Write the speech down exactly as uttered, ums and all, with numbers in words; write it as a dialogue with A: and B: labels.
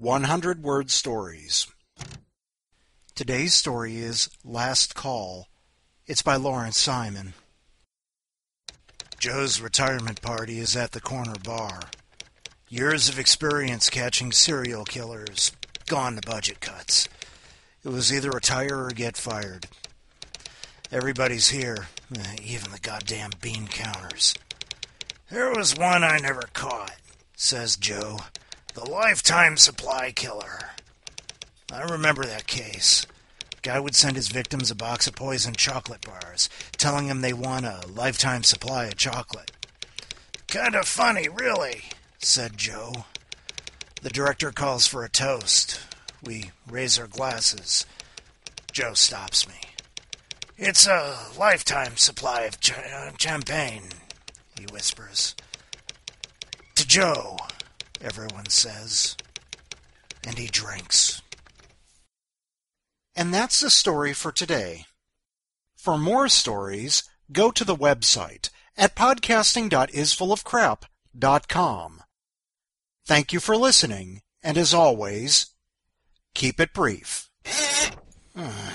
A: hundred word stories. Today's story is Last Call. It's by Lawrence Simon. Joe's retirement party is at the corner bar. Years of experience catching serial killers, gone to budget cuts. It was either retire or get fired. Everybody's here, even the goddamn bean counters. There was one I never caught, says Joe. The lifetime supply killer. I remember that case. Guy would send his victims a box of poisoned chocolate bars, telling them they won a lifetime supply of chocolate. Kind of funny, really, said Joe. The director calls for a toast. We raise our glasses. Joe stops me. It's a lifetime supply of ch- uh, champagne, he whispers. To Joe, everyone says. And he drinks. And that's the story for today. For more stories, go to the website at podcasting dot is full of crap dot com. Thank you for listening, and as always, keep it brief.